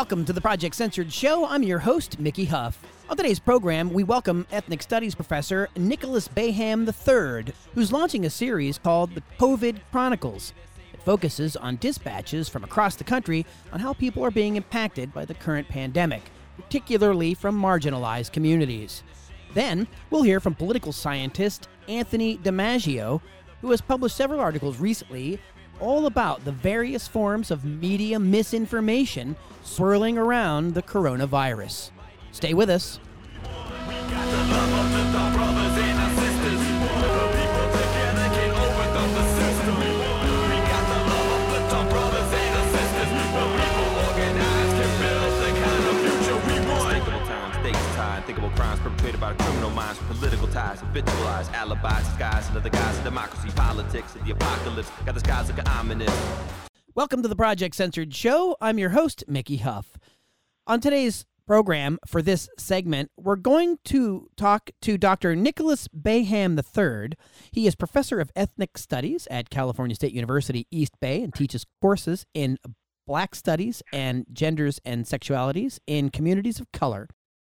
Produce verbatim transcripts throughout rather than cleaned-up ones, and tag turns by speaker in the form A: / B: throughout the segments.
A: Welcome to the Project Censored Show. I'm your host, Mickey Huff. On today's program, we welcome Ethnic Studies professor Nicholas Baham the third, who's launching a series called The COVID Chronicles. It focuses on dispatches from across the country on how people are being impacted by the current pandemic, particularly from marginalized communities. Then, we'll hear from political scientist Anthony DiMaggio, who has published several articles recently all about the various forms of media misinformation swirling around the coronavirus. Stay with us.
B: Unthinkable crimes perpetrated by criminal minds with political ties, habitualized alibis, disguised under the guise of democracy, politics, and the apocalypse. Got the skies looking ominous.
A: Welcome to the Project Censored Show. I'm your host, Mickey Huff. On today's program, for this segment, we're going to talk to Doctor Nicholas Baham the third. He is professor of ethnic studies at California State University, East Bay, and teaches courses in Black studies and genders and sexualities in communities of color.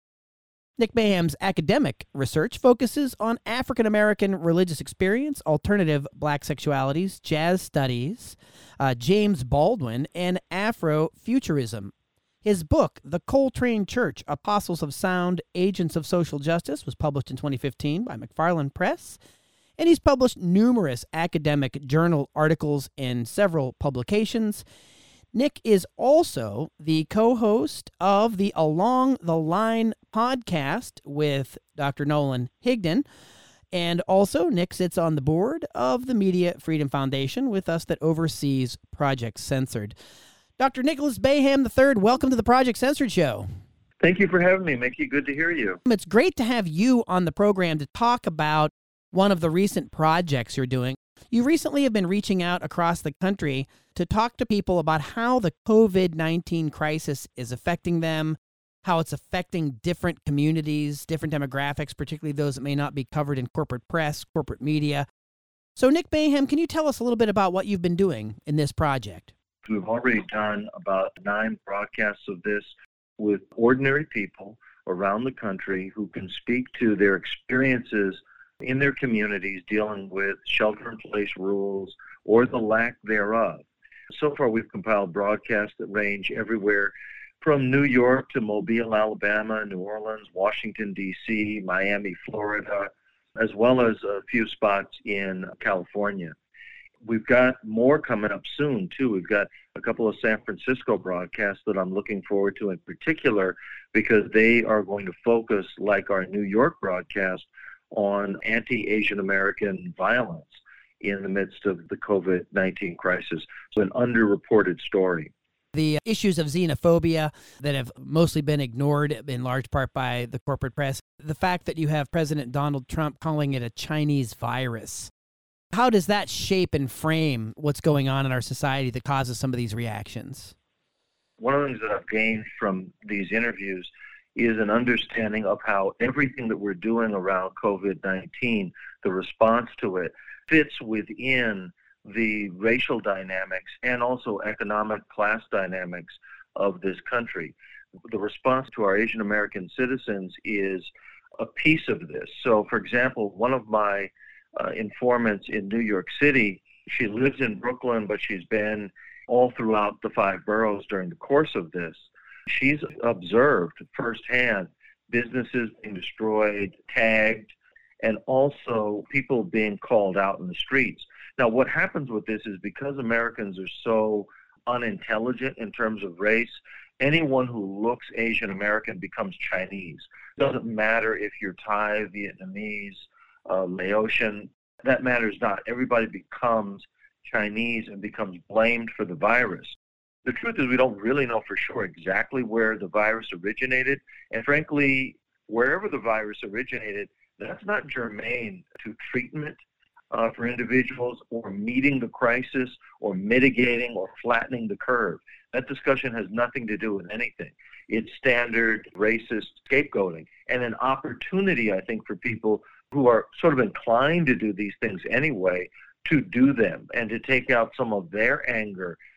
A: Nick Baham's academic research focuses on African-American religious experience, alternative Black sexualities, jazz studies, uh, James Baldwin, and Afrofuturism. His book, The Coltrane Church, Apostles of Sound, Agents of Social Justice, was published in twenty fifteen by McFarland Press, and he's published numerous academic journal articles in several publications. Nick is also the co-host of the Along the Line podcast with Doctor Nolan Higdon. And also, Nick sits on the board of the Media Freedom Foundation with us that oversees Project Censored. Doctor Nicholas Baham the third, welcome to the Project Censored Show.
C: Thank you for having me, Mickey. Good to hear you.
A: It's great to have you on the program to talk about one of the recent projects you're doing. You recently have been reaching out across the country to talk to people about how the COVID nineteen crisis is affecting them, how it's affecting different communities, different demographics, particularly those that may not be covered in corporate press, corporate media. So, Nick Baham, can you tell us a little bit about what you've been doing in this project?
C: We've already done about nine broadcasts of this with ordinary people around the country who can speak to their experiences in their communities dealing with shelter-in-place rules or the lack thereof. So far, we've compiled broadcasts that range everywhere from New York to Mobile, Alabama, New Orleans, Washington, D C, Miami, Florida, as well as a few spots in California. We've got more coming up soon, too. We've got a couple of San Francisco broadcasts that I'm looking forward to in particular because they are going to focus, like our New York broadcast, on anti-Asian American violence in the midst of the COVID nineteen crisis. So an underreported story.
A: The issues of xenophobia that have mostly been ignored in large part by the corporate press, the fact that you have President Donald Trump calling it a Chinese virus. How does that shape and frame what's going on in our society that causes some of these reactions?
C: One of the things that I've gained from these interviews is an understanding of how everything that we're doing around COVID nineteen, the response to it, fits within the racial dynamics and also economic class dynamics of this country. The response to our Asian American citizens is a piece of this. So, for example, one of my uh, informants in New York City, she lives in Brooklyn, but she's been all throughout the five boroughs during the course of this. She's observed firsthand businesses being destroyed, tagged, and also people being called out in the streets. Now, what happens with this is because Americans are so unintelligent in terms of race, anyone who looks Asian American becomes Chinese. It doesn't matter if you're Thai, Vietnamese, uh, Laotian. That matters not. Everybody becomes Chinese and becomes blamed for the virus. The truth is we don't really know for sure exactly where the virus originated. And frankly, wherever the virus originated, that's not germane to treatment uh, for individuals or meeting the crisis or mitigating or flattening the curve. That discussion has nothing to do with anything. It's standard racist scapegoating and an opportunity, I think, for people who are sort of inclined to do these things anyway to do them and to take out some of their anger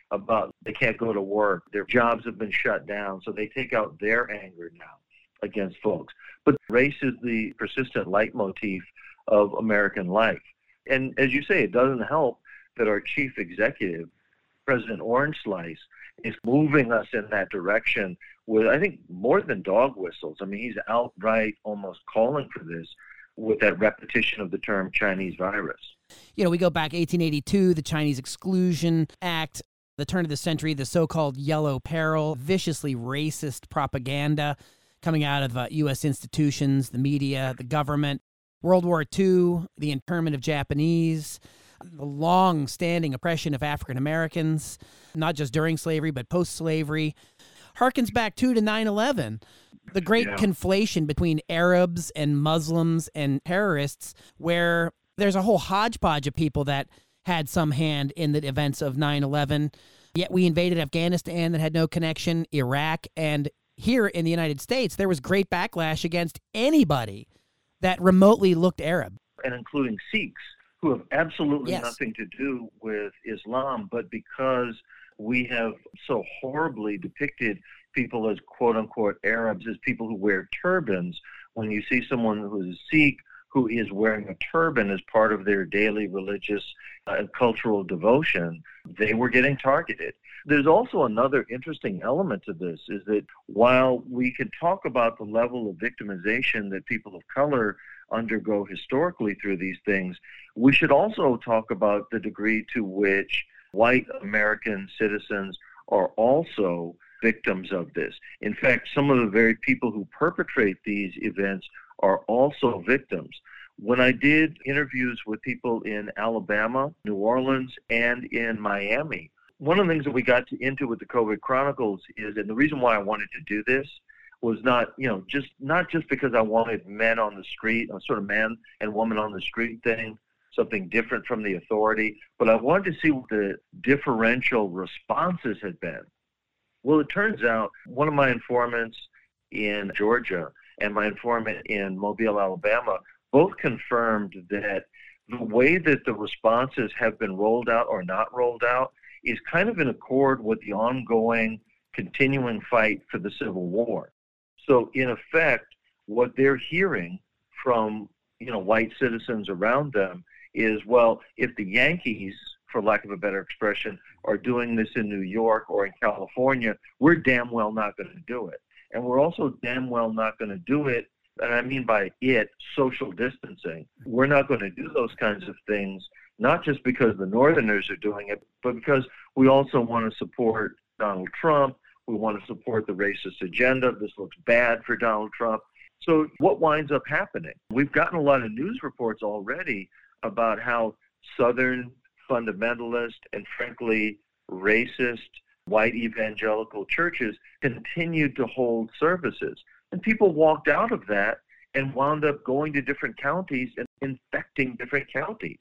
C: about they can't go to work, their jobs have been shut down, so they take out their anger now against folks. But race is the persistent leitmotif of American life. And as you say, it doesn't help that our chief executive, President Orange Slice, is moving us in that direction with, I think, more than dog whistles. I mean, he's outright almost calling for this with that repetition of the term Chinese virus.
A: You know, we go back eighteen eighty-two, the Chinese Exclusion Act, the turn of the century, the so-called Yellow Peril, viciously racist propaganda coming out of uh, U S institutions, the media, the government. World War Two, the internment of Japanese, the long-standing oppression of African Americans, not just during slavery, but post-slavery, harkens back too to nine eleven, the great yeah. conflation between Arabs and Muslims and terrorists, where there's a whole hodgepodge of people that had some hand in the events of nine eleven, yet we invaded Afghanistan that had no connection, Iraq, and here in the United States, there was great backlash against anybody that remotely looked Arab.
C: And including Sikhs, who have absolutely
A: yes.
C: nothing to do with Islam, but because we have so horribly depicted people as quote-unquote Arabs, as people who wear turbans, when you see someone who is Sikh who is wearing a turban as part of their daily religious uh, and cultural devotion, they were getting targeted. There's also another interesting element to this, is that while we can talk about the level of victimization that people of color undergo historically through these things, we should also talk about the degree to which white American citizens are also victims of this. In fact, some of the very people who perpetrate these events are also victims. When I did interviews with people in Alabama, New Orleans, and in Miami, one of the things that we got into with the COVID Chronicles is, and the reason why I wanted to do this was not, you know, just not just because I wanted men on the street, a sort of man and woman on the street thing, something different from the authority, but I wanted to see what the differential responses had been. Well, it turns out one of my informants in Georgia and my informant in Mobile, Alabama, both confirmed that the way that the responses have been rolled out or not rolled out is kind of in accord with the ongoing, continuing fight for the Civil War. So, in effect, what they're hearing from, you know, white citizens around them is, well, if the Yankees, for lack of a better expression, are doing this in New York or in California, we're damn well not going to do it. And we're also damn well not going to do it, and I mean by it, social distancing. We're not going to do those kinds of things, not just because the Northerners are doing it, but because we also want to support Donald Trump. We want to support the racist agenda. This looks bad for Donald Trump. So what winds up happening? We've gotten a lot of news reports already about how Southern fundamentalist and frankly racist white evangelical churches continued to hold services. And people walked out of that and wound up going to different counties and infecting different counties.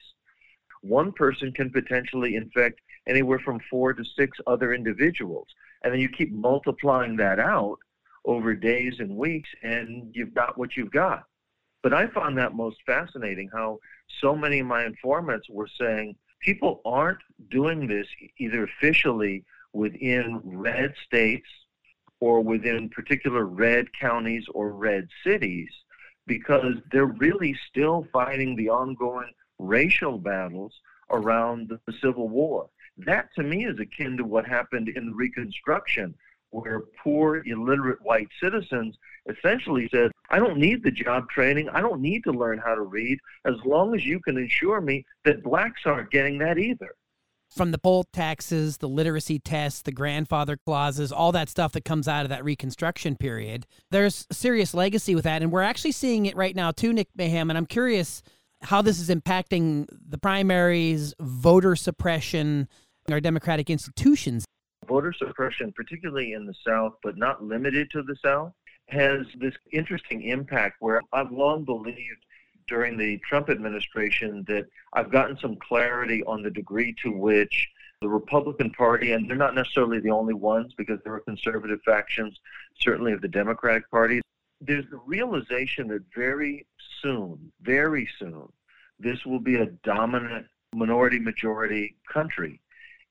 C: One person can potentially infect anywhere from four to six other individuals. And then you keep multiplying that out over days and weeks, and you've got what you've got. But I found that most fascinating, how so many of my informants were saying people aren't doing this either officially within red states or within particular red counties or red cities, because they're really still fighting the ongoing racial battles around the Civil War. That, to me, is akin to what happened in Reconstruction, where poor, illiterate white citizens essentially said, I don't need the job training, I don't need to learn how to read, as long as you can ensure me that blacks aren't getting that either.
A: From the poll taxes, the literacy tests, the grandfather clauses, all that stuff that comes out of that Reconstruction period, there's a serious legacy with that, and we're actually seeing it right now too, Nick Mayhem, and I'm curious how this is impacting the primaries, voter suppression, our democratic institutions.
C: Voter suppression, particularly in the South, but not limited to the South, has this interesting impact where I've long believed during the Trump administration that I've gotten some clarity on the degree to which the Republican Party, and they're not necessarily the only ones because there are conservative factions, certainly of the Democratic Party, there's the realization that very soon, very soon, this will be a dominant minority-majority country.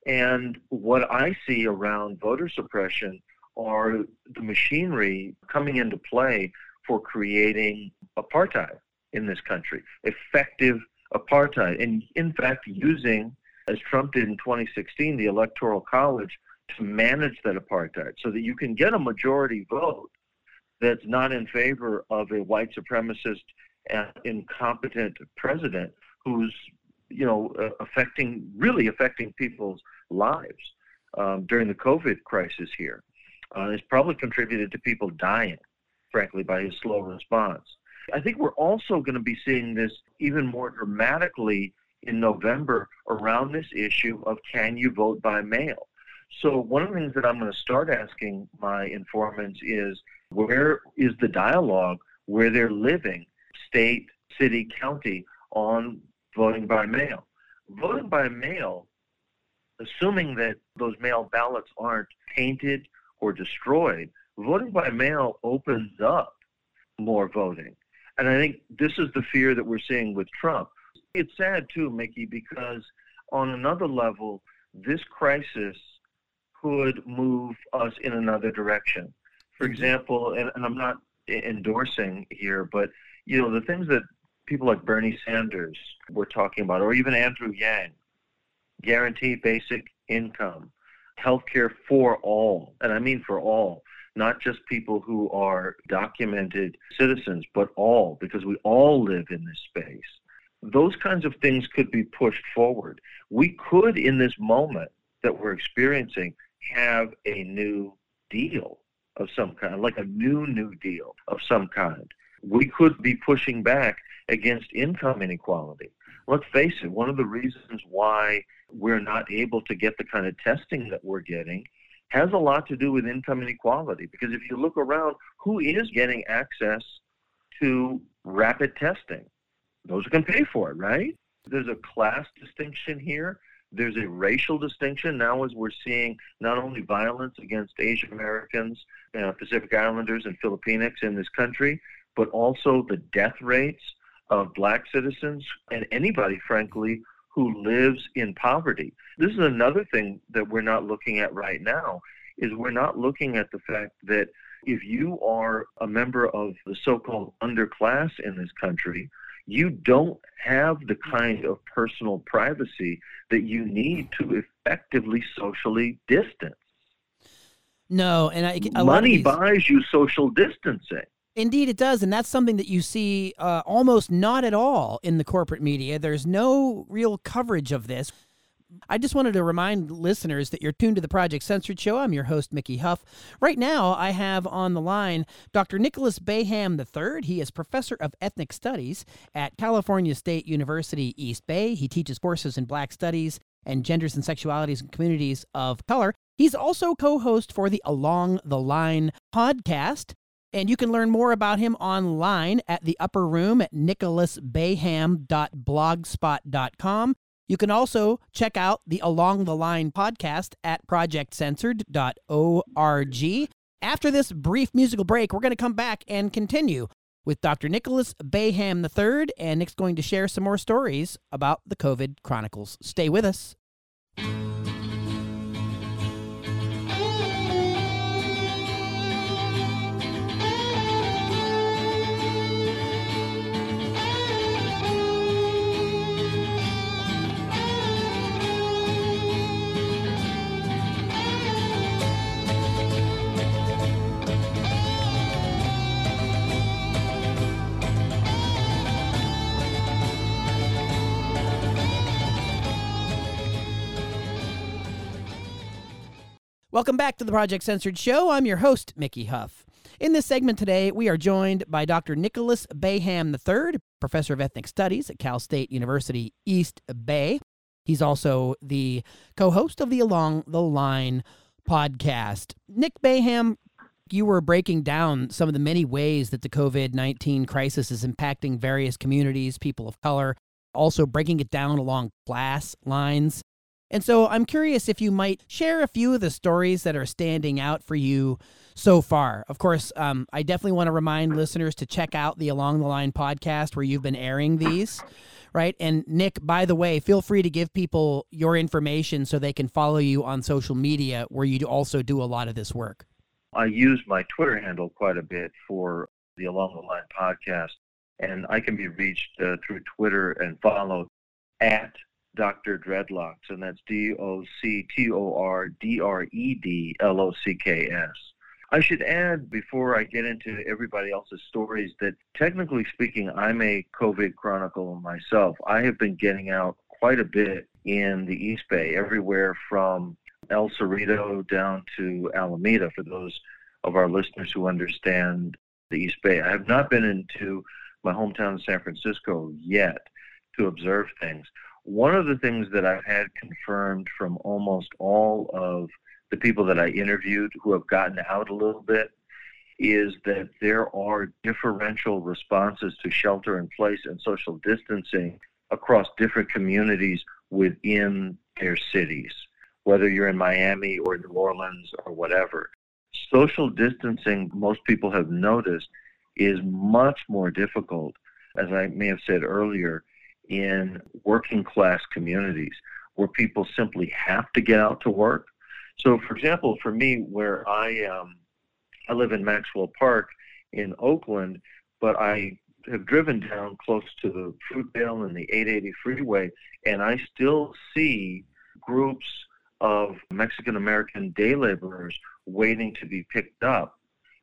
C: And what I see around voter suppression are the machinery coming into play for creating apartheid in this country, effective apartheid. And in fact, using, as Trump did in twenty sixteen, the Electoral College to manage that apartheid so that you can get a majority vote that's not in favor of a white supremacist and incompetent president who's, you know, uh, affecting, really affecting people's lives um, during the COVID crisis here. Uh, it's probably contributed to people dying, frankly, by his slow response. I think we're also going to be seeing this even more dramatically in November around this issue of can you vote by mail? So one of the things that I'm going to start asking my informants is, where is the dialogue where they're living, state, city, county, on voting by mail? Voting by mail, assuming that those mail ballots aren't tainted or destroyed, voting by mail opens up more voting. And I think this is the fear that we're seeing with Trump. It's sad too, Mickey, because on another level, this crisis could move us in another direction. For example, and, and I'm not endorsing here, but you know, the things that people like Bernie Sanders were talking about, or even Andrew Yang, guarantee basic income, healthcare for all, and I mean for all, not just people who are documented citizens, but all, because we all live in this space. Those kinds of things could be pushed forward. We could, in this moment that we're experiencing, have a new deal of some kind, like a new, new deal of some kind. We could be pushing back against income inequality. Let's face it, one of the reasons why we're not able to get the kind of testing that we're getting has a lot to do with income inequality. Because if you look around, who is getting access to rapid testing? Those who can pay for it, right? There's a class distinction here. There's a racial distinction now, as we're seeing not only violence against Asian Americans, uh, Pacific Islanders, and Filipinx in this country, but also the death rates of black citizens and anybody, frankly, who lives in poverty. This is another thing that we're not looking at right now, is we're not looking at the fact that if you are a member of the so-called underclass in this country, you don't have the kind of personal privacy that you need to effectively socially distance.
A: No, and I, a
C: Money
A: lot of these...
C: buys you social distancing.
A: Indeed, it does, and that's something that you see uh, almost not at all in the corporate media. There's no real coverage of this. I just wanted to remind listeners that you're tuned to the Project Censored Show. I'm your host, Mickey Huff. Right now, I have on the line Doctor Nicholas Baham the third. He is professor of ethnic studies at California State University, East Bay. He teaches courses in Black Studies and Genders and Sexualities and Communities of Color. He's also co-host for the Along the Line podcast. And you can learn more about him online at the Upper Room at nicholas baham dot blogspot dot com. You can also check out the Along the Line podcast at project censored dot org. After this brief musical break, we're going to come back and continue with Doctor Nicholas Baham the third, and Nick's going to share some more stories about the COVID Chronicles. Stay with us. Welcome back to the Project Censored Show. I'm your host, Mickey Huff. In this segment today, we are joined by Doctor Nicholas Baham the third, professor of ethnic studies at Cal State University, East Bay. He's also the co-host of the Along the Line podcast. Nick Baham, you were breaking down some of the many ways that the COVID nineteen crisis is impacting various communities, people of color, also breaking it down along class lines. And so I'm curious if you might share a few of the stories that are standing out for you so far. Of course, um, I definitely want to remind listeners to check out the Along the Line podcast where you've been airing these right? And Nick, by the way, feel free to give people your information so they can follow you on social media where you also do a lot of this work.
C: I use my Twitter handle quite a bit for the Along the Line podcast, and I can be reached uh, through Twitter and followed at Doctor Dreadlocks, and that's D O C T O R D R E D L O C K S. I should add, before I get into everybody else's stories, that technically speaking, I'm a COVID chronicle myself. I have been getting out quite a bit in the East Bay, everywhere from El Cerrito down to Alameda, for those of our listeners who understand the East Bay. I have not been into my hometown of San Francisco yet to observe things. One of the things that I've had confirmed from almost all of the people that I interviewed who have gotten out a little bit is that there are differential responses to shelter in place and social distancing across different communities within their cities, whether you're in Miami or New Orleans or whatever. Social distancing, most people have noticed, is much more difficult, as I may have said earlier, in working class communities where people simply have to get out to work. So, for example, for me, where I am, I live in Maxwell Park in Oakland, but I have driven down close to the Fruitvale and the eight eighty freeway, and I still see groups of Mexican-American day laborers waiting to be picked up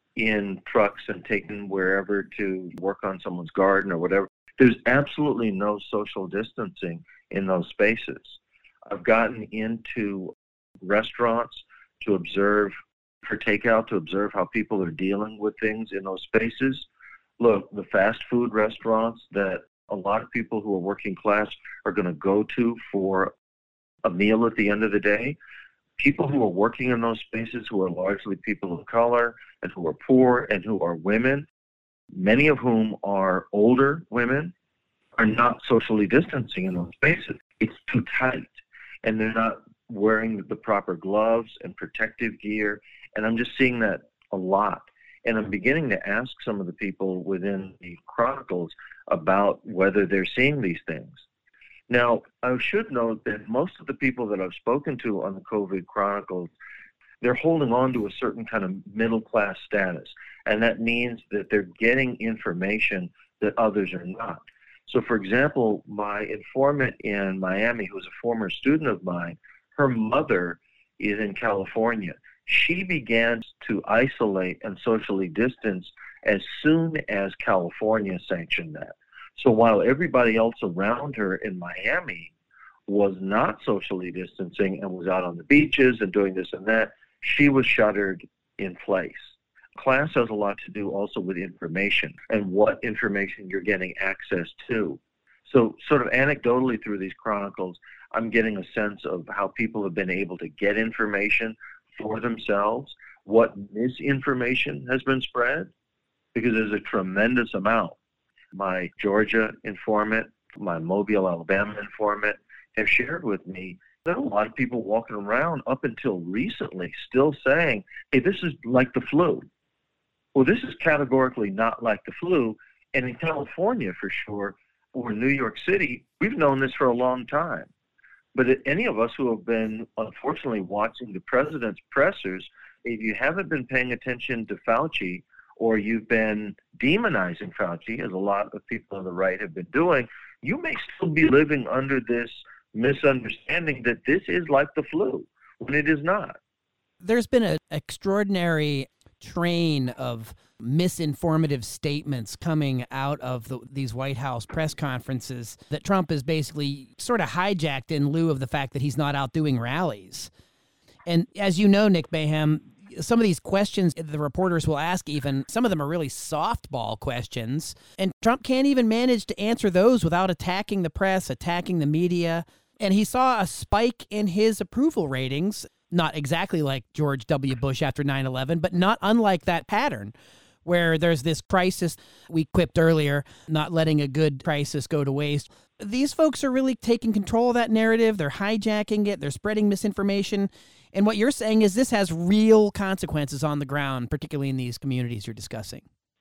C: in trucks and taken wherever to work on someone's garden or whatever. There's absolutely no social distancing in those spaces. I've gotten into restaurants to observe, for takeout, to observe how people are dealing with things in those spaces. Look, the fast food restaurants that a lot of people who are working class are going to go to for a meal at the end of the day, people who are working in those spaces who are largely people of color and who are poor and who are women, many of whom are older women, are not socially distancing in those spaces. It's too tight, and they're not wearing the proper gloves and protective gear, and I'm just seeing that a lot. And I'm beginning to ask some of the people within the Chronicles about whether they're seeing these things. Now, I should note that most of the people that I've spoken to on the COVID Chronicles, they're holding on to a certain kind of middle-class status, and that means that they're getting information that others are not. So, for example, my informant in Miami, who's a former student of mine, her mother is in California. She began to isolate and socially distance as soon as California sanctioned that. So while everybody else around her in Miami was not socially distancing and was out on the beaches and doing this and that, she was shuttered in place. Class has a lot to do also with information and what information you're getting access to. So sort of anecdotally through these chronicles, I'm getting a sense of how people have been able to get information for themselves, what misinformation has been spread, because there's a tremendous amount. My Georgia informant, my Mobile, Alabama informant have shared with me that a lot of people walking around up until recently still saying, hey, this is like the flu. Well, this is categorically not like the flu. And in California, for sure, or New York City, we've known this for a long time. But any of us who have been, unfortunately, watching the president's pressers, if you haven't been paying attention to Fauci, or you've been demonizing Fauci, as a lot of people on the right have been doing, you may still be living under this misunderstanding that this is like the flu, when it is not.
A: There's been an extraordinary train of misinformative statements coming out of the, these White House press conferences that Trump is basically sort of hijacked in lieu of the fact that he's not out doing rallies. And as you know, Nick Bayham, some of these questions the reporters will ask, even some of them are really softball questions, and Trump can't even manage to answer those without attacking the press, attacking the media. And he saw a spike in his approval ratings, not exactly like George W. Bush after nine eleven, but not unlike that pattern where there's this crisis we quipped earlier, not letting a good crisis go to waste. These folks are really taking control of that narrative. They're hijacking it. They're spreading misinformation. And what you're saying is this has real consequences on the ground, particularly in these communities you're discussing.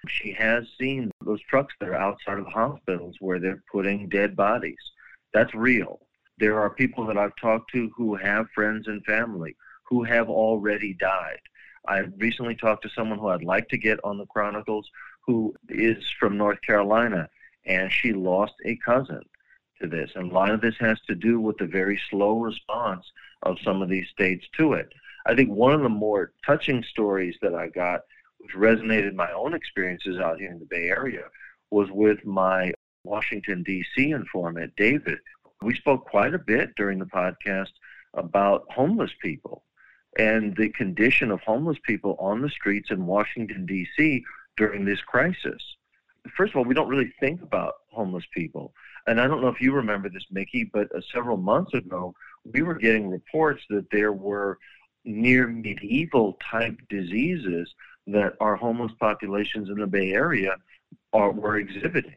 C: She has seen those trucks that are outside of the hospitals where they're putting dead bodies. That's real. There are people that I've talked to who have friends and family who have already died. I recently talked to someone who I'd like to get on the Chronicles who is from North Carolina, and she lost a cousin to this. And a lot of this has to do with the very slow response of some of these states to it. I think one of the more touching stories that I got, which resonated in my own experiences out here in the Bay Area, was with my Washington, D C informant, David. We spoke quite a bit during the podcast about homeless people and the condition of homeless people on the streets in Washington, D C during this crisis. First of all, we don't really think about homeless people. And I don't know if you remember this, Mickey, but uh, several months ago, we were getting reports that there were near medieval type diseases that our homeless populations in the Bay Area are were exhibiting.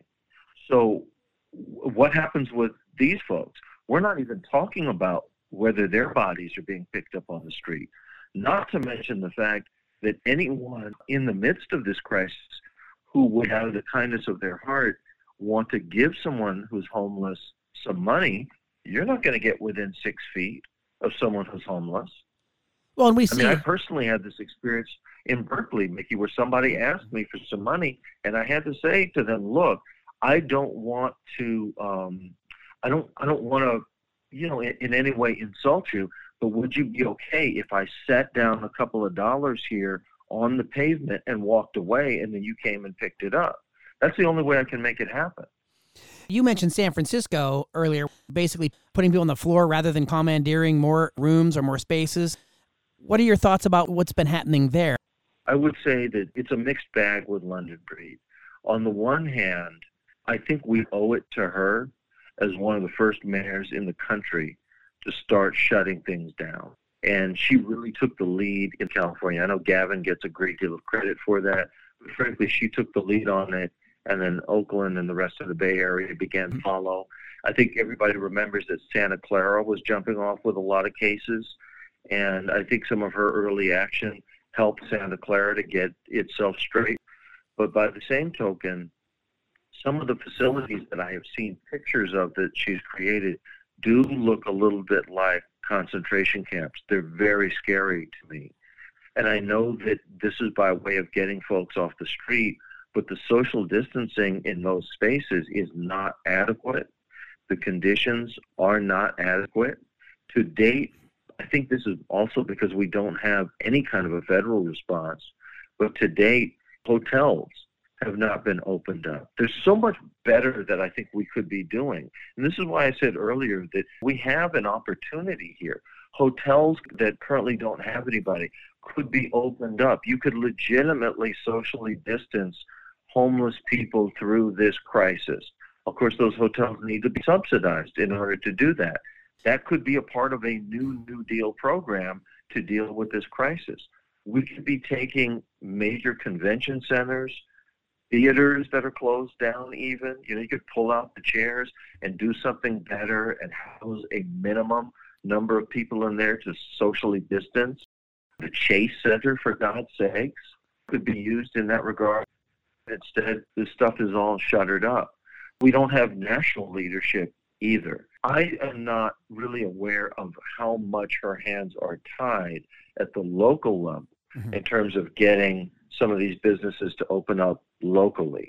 C: So what happens with these folks? We're not even talking about whether their bodies are being picked up on the street, not to mention the fact that anyone in the midst of this crisis who would have the kindness of their heart want to give someone who's homeless some money, you're not going to get within six feet of someone who's homeless.
A: Well, and we
C: I
A: see.
C: mean, I personally had this experience in Berkeley, Mickey, where somebody asked me for some money, and I had to say to them, "Look, I don't want to, um, I don't, I don't want to, you know, in, in any way insult you. But would you be okay if I sat down a couple of dollars here on the pavement and walked away, and then you came and picked it up? That's the only way I can make it happen."
A: You mentioned San Francisco earlier, basically putting people on the floor rather than commandeering more rooms or more spaces. What are your thoughts about what's been happening there?
C: I would say that it's a mixed bag with London Breed. On the one hand, I think we owe it to her as one of the first mayors in the country to start shutting things down. And she really took the lead in California. I know Gavin gets a great deal of credit for that, but frankly, she took the lead on it, and then Oakland and the rest of the Bay Area began to follow. I think everybody remembers that Santa Clara was jumping off with a lot of cases, and I think some of her early action helped Santa Clara to get itself straight. But by the same token, some of the facilities that I have seen pictures of that she's created do look a little bit like concentration camps. They're very scary to me. And I know that this is by way of getting folks off the street, but the social distancing in those spaces is not adequate. The conditions are not adequate. To date, I think this is also because we don't have any kind of a federal response, but to date, hotels have not been opened up. There's so much better that I think we could be doing. And this is why I said earlier that we have an opportunity here. Hotels that currently don't have anybody could be opened up. You could legitimately socially distance homeless people through this crisis. Of course, those hotels need to be subsidized in order to do that. That could be a part of a new New Deal program to deal with this crisis. We could be taking major convention centers, theaters that are closed down even. You know, you could pull out the chairs and do something better and house a minimum number of people in there to socially distance. The Chase Center, for God's sakes, could be used in that regard. Instead, this stuff is all shuttered up. We don't have national leadership either. I am not really aware of how much her hands are tied at the local level mm-hmm. in terms of getting some of these businesses to open up locally.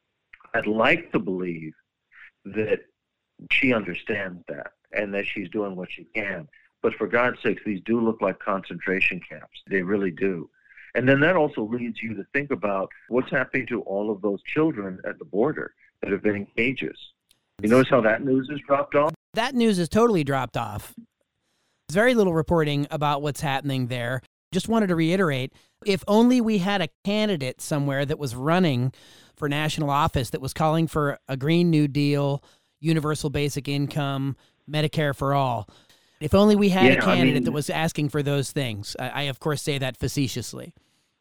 C: I'd like to believe that she understands that and that she's doing what she can. But for God's sakes, these do look like concentration camps. They really do. And then that also leads you to think about what's happening to all of those children at the border that have been in cages. You notice how that news has dropped off?
A: That news has totally dropped off. There's very little reporting about what's happening there. Just wanted to reiterate, if only we had a candidate somewhere that was running for national office that was calling for a Green New Deal, universal basic income, Medicare for all. If only we had
C: yeah,
A: a candidate
C: I mean,
A: that was asking for those things. I, I, of course, say that facetiously.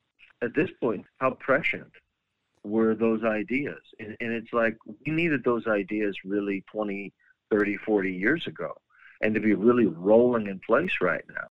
C: At this point, how prescient were those ideas? And, and it's like we needed those ideas really twenty, thirty, forty years ago, and to be really rolling in place right now.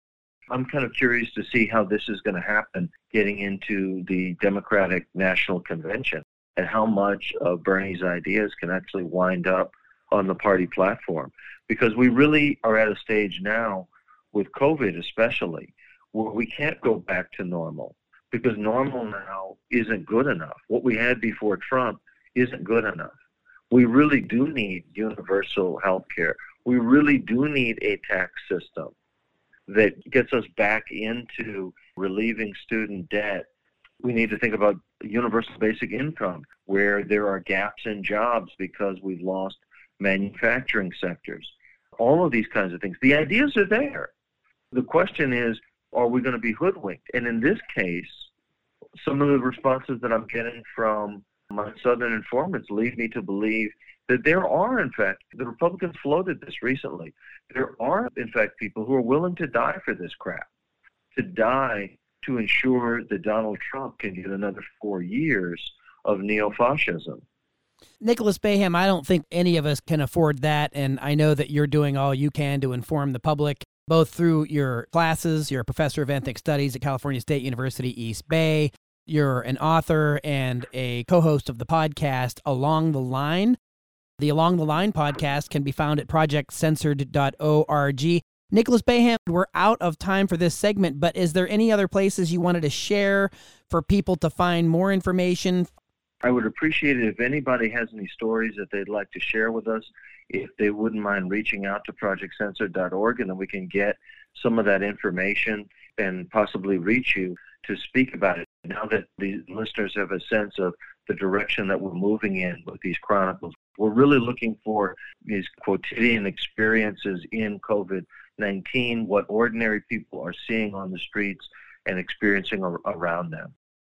C: I'm kind of curious to see how this is going to happen getting into the Democratic National Convention and how much of Bernie's ideas can actually wind up on the party platform. Because we really are at a stage now, with COVID especially, where we can't go back to normal, because normal now isn't good enough. What we had before Trump isn't good enough. We really do need universal health care. We really do need a tax system that gets us back into relieving student debt. We need to think about universal basic income, where there are gaps in jobs because we've lost manufacturing sectors. All of these kinds of things. The ideas are there. The question is, are we going to be hoodwinked? And in this case, some of the responses that I'm getting from my Southern informants lead me to believe that there are, in fact, the Republicans floated this recently, there are, in fact, people who are willing to die for this crap, to die to ensure that Donald Trump can get another four years of neo-fascism.
A: Nicholas Boeheim, I don't think any of us can afford that, and I know that you're doing all you can to inform the public, both through your classes. You're a professor of ethnic studies at California State University, East Bay. You're an author and a co-host of the podcast Along the Line. The Along the Line podcast can be found at project censored dot org. Nicholas Boeheim, we're out of time for this segment, but is there any other places you wanted to share for people to find more information?
C: I would appreciate it if anybody has any stories that they'd like to share with us, if they wouldn't mind reaching out to project censored dot org, and then we can get some of that information and possibly reach you to speak about it. Now that the listeners have a sense of the direction that we're moving in with these chronicles, we're really looking for these quotidian experiences in COVID nineteen, what ordinary people are seeing on the streets and experiencing ar- around them.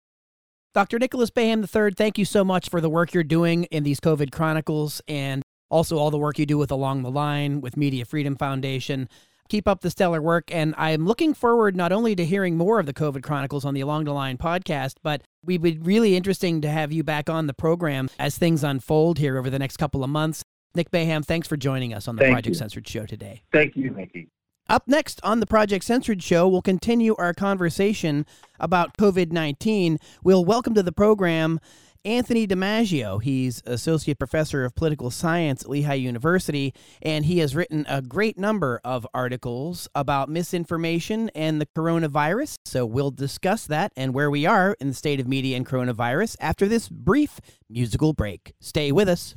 A: Doctor Nicholas Boeheim the third, thank you so much for the work you're doing in these COVID chronicles and also all the work you do with Along the Line, with Media Freedom Foundation. Keep up the stellar work, and I'm looking forward not only to hearing more of the COVID Chronicles on the Along the Line podcast, but it would be really interesting to have you back on the program as things unfold here over the next couple of months. Nick Boeheim, thanks for joining us on the
C: Thank
A: Project
C: you.
A: Censored show today.
C: Thank you, Mickey.
A: Up next on the Project Censored show, we'll continue our conversation about COVID nineteen. We'll welcome to the program Anthony DiMaggio. He's Associate Professor of Political Science at Lehigh University, and he has written a great number of articles about misinformation and the coronavirus. So we'll discuss that and where we are in the state of media and coronavirus after this brief musical break. Stay with us.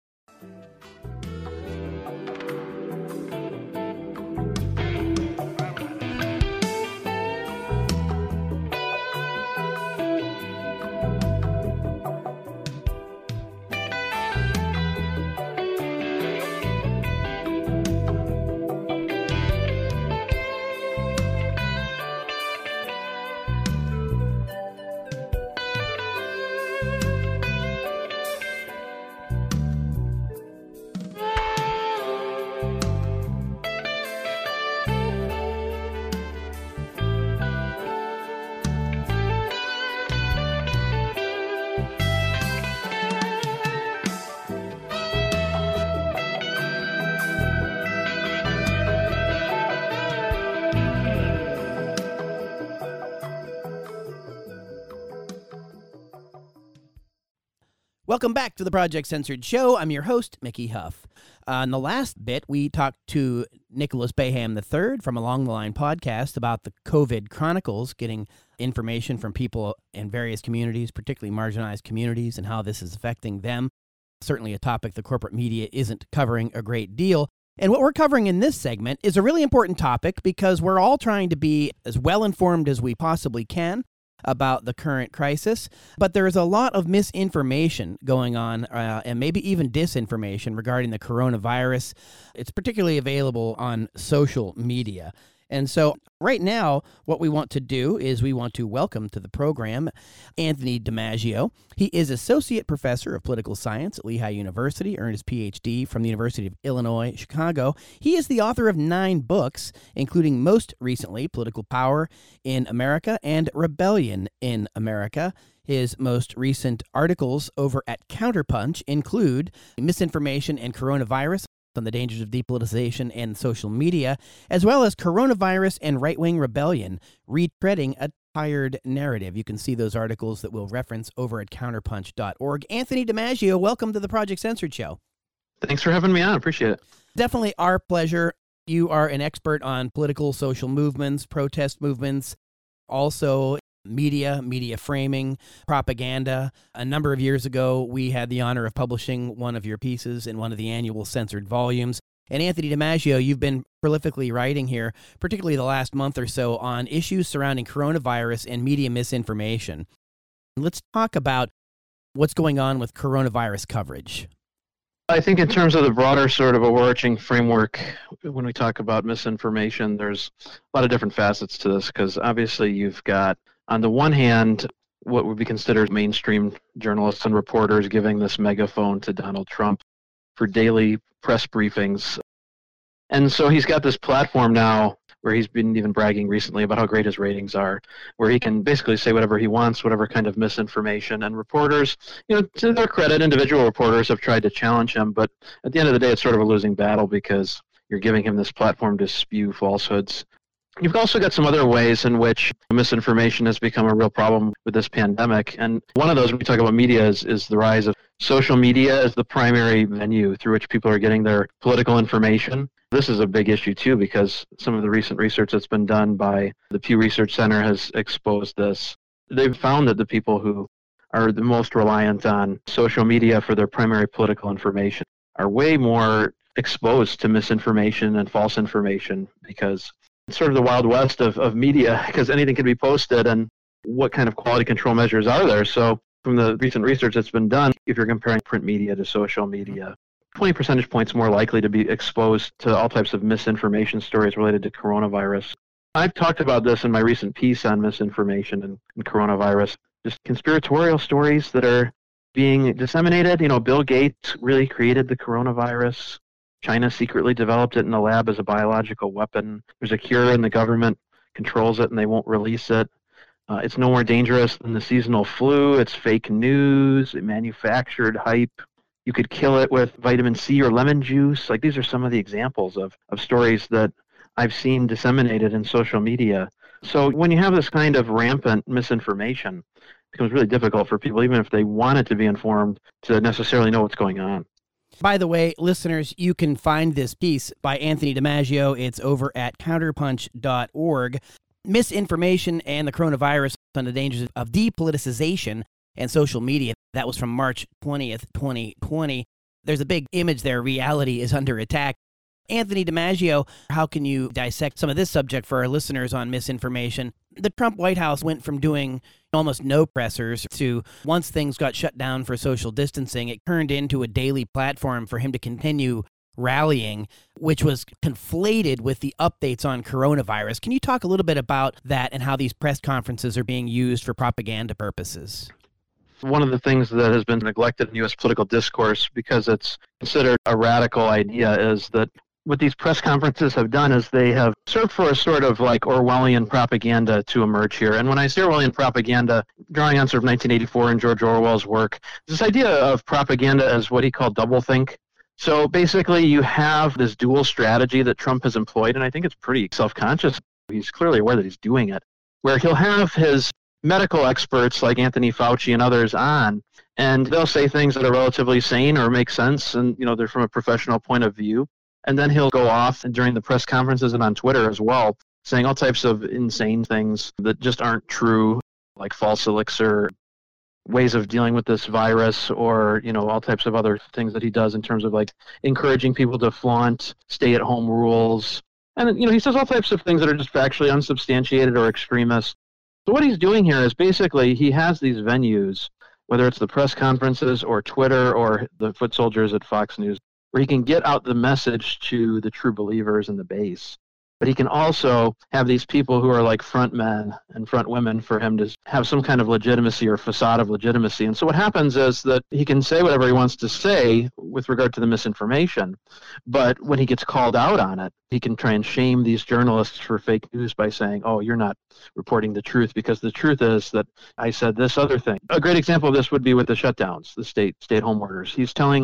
A: Welcome back to the Project Censored show. I'm your host, Mickey Huff. Uh, in the last bit, we talked to Nicholas Boeheim the third from Along the Line podcast about the COVID Chronicles, getting information from people in various communities, particularly marginalized communities, and how this is affecting them. Certainly a topic the corporate media isn't covering a great deal. And what we're covering in this segment is a really important topic because we're all trying to be as well-informed as we possibly can about the current crisis, but there is a lot of misinformation going on uh, and maybe even disinformation regarding the coronavirus. It's particularly available on social media. And so right now, what we want to do is we want to welcome to the program Anthony DiMaggio. He is Associate Professor of Political Science at Lehigh University, earned his P H D from the University of Illinois, Chicago. He is the author of nine books, including most recently Political Power in America and Rebellion in America. His most recent articles over at Counterpunch include Misinformation and Coronavirus, on the dangers of depoliticization and social media, as well as coronavirus and right-wing rebellion, retreading a tired narrative. You can see those articles that we'll reference over at counterpunch dot org. Anthony DiMaggio, welcome to the Project Censored Show.
D: Thanks for having me on. Appreciate it.
A: Definitely our pleasure. You are an expert on political, social movements, protest movements, also media, media framing, propaganda. A number of years ago, we had the honor of publishing one of your pieces in one of the annual censored volumes. And Anthony DiMaggio, you've been prolifically writing here, particularly the last month or so, on issues surrounding coronavirus and media misinformation. Let's talk about what's going on with coronavirus coverage.
D: I think in terms of the broader sort of overarching framework, when we talk about misinformation, there's a lot of different facets to this, because obviously you've got, on the one hand, what would be considered mainstream journalists and reporters giving this megaphone to Donald Trump for daily press briefings. And so he's got this platform now where he's been even bragging recently about how great his ratings are, where he can basically say whatever he wants, whatever kind of misinformation. And reporters, you know, to their credit, individual reporters have tried to challenge him, but at the end of the day, it's sort of a losing battle because you're giving him this platform to spew falsehoods. You've also got some other ways in which misinformation has become a real problem with this pandemic. And one of those, when we talk about media, is, is the rise of social media as the primary venue through which people are getting their political information. This is a big issue, too, because some of the recent research that's been done by the Pew Research Center has exposed this. They've found that the people who are the most reliant on social media for their primary political information are way more exposed to misinformation and false information, because it's sort of the Wild West of, of media, because anything can be posted, and what kind of quality control measures are there? So from the recent research that's been done, if you're comparing print media to social media, twenty percentage points more likely to be exposed to all types of misinformation stories related to coronavirus. I've talked about this in my recent piece on misinformation and, and coronavirus, just conspiratorial stories that are being disseminated. You know, Bill Gates really created the coronavirus. China secretly developed it in the lab as a biological weapon. There's a cure and the government controls it and they won't release it. Uh, it's no more dangerous than the seasonal flu. It's fake news, manufactured hype. You could kill it with vitamin C or lemon juice. Like, these are some of the examples of, of stories that I've seen disseminated in social media. So when you have this kind of rampant misinformation, it becomes really difficult for people, even if they wanted to be informed, to necessarily know what's going on.
A: By the way, listeners, you can find this piece by Anthony DiMaggio. It's over at counterpunch dot org. Misinformation and the coronavirus on the dangers of depoliticization and social media. That was from March twentieth, twenty twenty. There's a big image there. Reality is under attack. Anthony DiMaggio, how can you dissect some of this subject for our listeners on misinformation? The Trump White House went from doing almost no pressers to, once things got shut down for social distancing, it turned into a daily platform for him to continue rallying, which was conflated with the updates on coronavirus. Can you talk a little bit about that and how these press conferences are being used for propaganda purposes?
D: One of the things that has been neglected in U S political discourse, because it's considered a radical idea, is that what these press conferences have done is they have served for a sort of like Orwellian propaganda to emerge here. And when I say Orwellian propaganda, drawing on sort of nineteen eighty-four and George Orwell's work, this idea of propaganda as what he called doublethink. So basically you have this dual strategy that Trump has employed, and I think it's pretty self-conscious. He's clearly aware that he's doing it, where he'll have his medical experts like Anthony Fauci and others on, and they'll say things that are relatively sane or make sense, and you know they're from a professional point of view. And then he'll go off and during the press conferences and on Twitter as well, saying all types of insane things that just aren't true, like false elixir, ways of dealing with this virus, or you know all types of other things that he does in terms of like encouraging people to flaunt stay-at-home rules. And you know he says all types of things that are just factually unsubstantiated or extremist. So what he's doing here is basically he has these venues, whether it's the press conferences or Twitter or the foot soldiers at Fox News, where he can get out the message to the true believers and the base. But he can also have these people who are like front men and front women for him to have some kind of legitimacy or facade of legitimacy. And so what happens is that he can say whatever he wants to say with regard to the misinformation, but when he gets called out on it, he can try and shame these journalists for fake news by saying, oh, you're not reporting the truth, because the truth is that I said this other thing. A great example of this would be with the shutdowns, the state stay-at-home orders. He's telling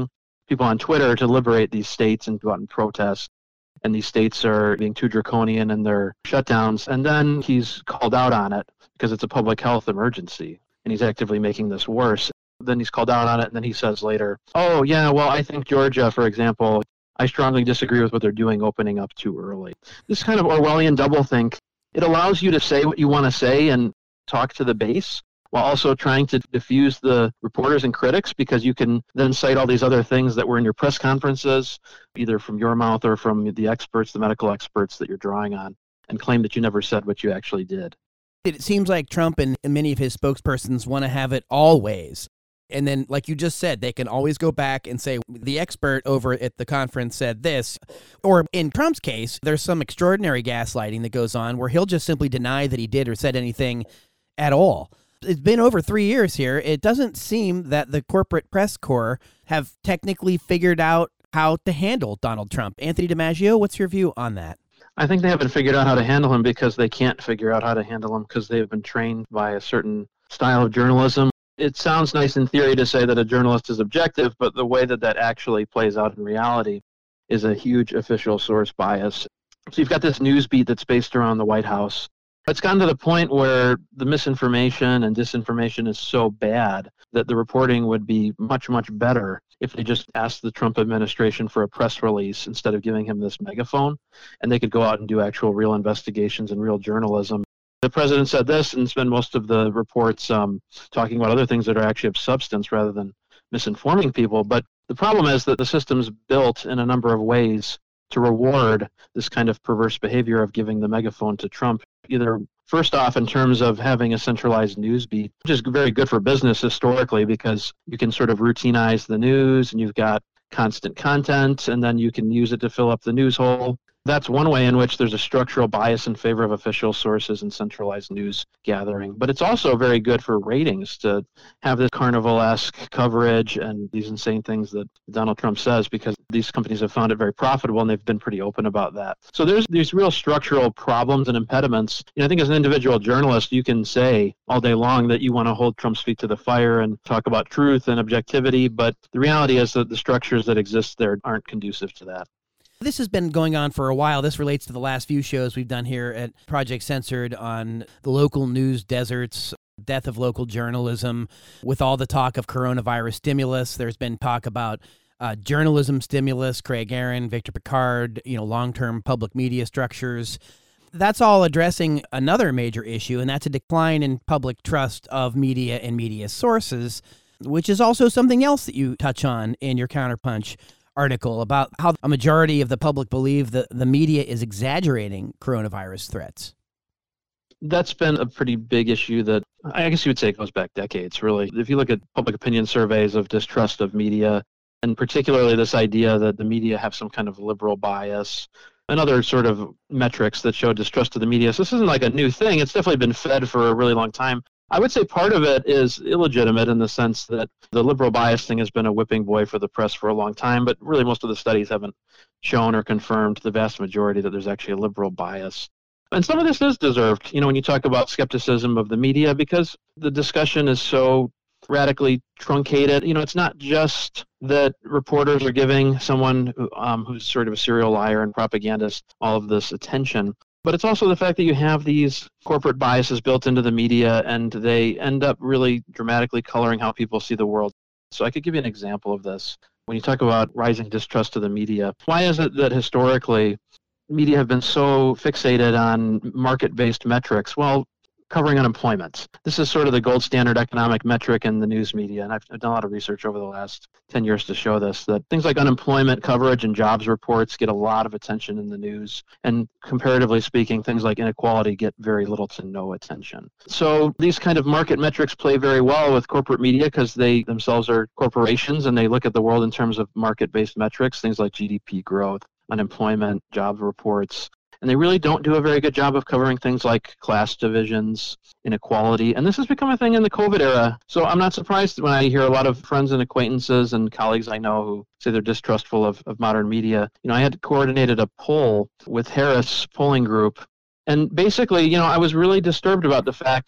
D: people on Twitter to liberate these states and go out and protest. And these states are being too draconian in their shutdowns. And then he's called out on it because it's a public health emergency. And he's actively making this worse. Then he's called out on it. And then he says later, oh, yeah, well, I think Georgia, for example, I strongly disagree with what they're doing opening up too early. This kind of Orwellian doublethink, it allows you to say what you want to say and talk to the base, while also trying to diffuse the reporters and critics, because you can then cite all these other things that were in your press conferences, either from your mouth or from the experts, the medical experts that you're drawing on, and claim that you never said what you actually did.
A: It seems like Trump and many of his spokespersons want to have it always. And then, like you just said, they can always go back and say, the expert over at the conference said this. Or in Trump's case, there's some extraordinary gaslighting that goes on where he'll just simply deny that he did or said anything at all. It's been over three years here. It doesn't seem that the corporate press corps have technically figured out how to handle Donald Trump. Anthony DiMaggio, what's your view on that?
D: I think they haven't figured out how to handle him because they can't figure out how to handle him because they've been trained by a certain style of journalism. It sounds nice in theory to say that a journalist is objective, but the way that that actually plays out in reality is a huge official source bias. So you've got this news beat that's based around the White House. It's gotten to the point where the misinformation and disinformation is so bad that the reporting would be much, much better if they just asked the Trump administration for a press release instead of giving him this megaphone, and they could go out and do actual real investigations and real journalism. The president said this and spend most of the reports um, talking about other things that are actually of substance rather than misinforming people. But the problem is that the system's built in a number of ways to reward this kind of perverse behavior of giving the megaphone to Trump, either first off in terms of having a centralized news beat, which is very good for business historically because you can sort of routinize the news and you've got constant content and then you can use it to fill up the news hole. That's one way in which there's a structural bias in favor of official sources and centralized news gathering. But it's also very good for ratings to have this carnival-esque coverage and these insane things that Donald Trump says, because these companies have found it very profitable and they've been pretty open about that. So there's these real structural problems and impediments. You know, I think as an individual journalist, you can say all day long that you want to hold Trump's feet to the fire and talk about truth and objectivity, but the reality is that the structures that exist there aren't conducive to that.
A: This has been going on for a while. This relates to the last few shows we've done here at Project Censored on the local news deserts, death of local journalism. With all the talk of coronavirus stimulus, there's been talk about uh, journalism stimulus, Craig Aaron, Victor Picard, you know, long-term public media structures. That's all addressing another major issue, and that's a decline in public trust of media and media sources, which is also something else that you touch on in your Counterpunch article about how a majority of the public believe that the media is exaggerating coronavirus threats.
D: That's been a pretty big issue that I guess you would say goes back decades, really. If you look at public opinion surveys of distrust of media, and particularly this idea that the media have some kind of liberal bias and other sort of metrics that show distrust of the media. So this isn't like a new thing. It's definitely been fed for a really long time. I would say part of it is illegitimate in the sense that the liberal bias thing has been a whipping boy for the press for a long time, but really most of the studies haven't shown or confirmed the vast majority that there's actually a liberal bias. And some of this is deserved, you know, when you talk about skepticism of the media, because the discussion is so radically truncated. You know, it's not just that reporters are giving someone who, um, who's sort of a serial liar and propagandist all of this attention. But it's also the fact that you have these corporate biases built into the media, and they end up really dramatically coloring how people see the world. So I could give you an example of this. When you talk about rising distrust of the media, why is it that historically media have been so fixated on market-based metrics? Well, covering unemployment. This is sort of the gold standard economic metric in the news media, and I've, I've done a lot of research over the last ten years to show this, that things like unemployment coverage and jobs reports get a lot of attention in the news, and comparatively speaking, things like inequality get very little to no attention. So these kind of market metrics play very well with corporate media because they themselves are corporations, and they look at the world in terms of market-based metrics, things like G D P growth, unemployment, job reports. And they really don't do a very good job of covering things like class divisions, inequality. And this has become a thing in the COVID era. So I'm not surprised when I hear a lot of friends and acquaintances and colleagues I know who say they're distrustful of, of modern media. You know, I had coordinated a poll with Harris Polling Group. And basically, you know, I was really disturbed about the fact that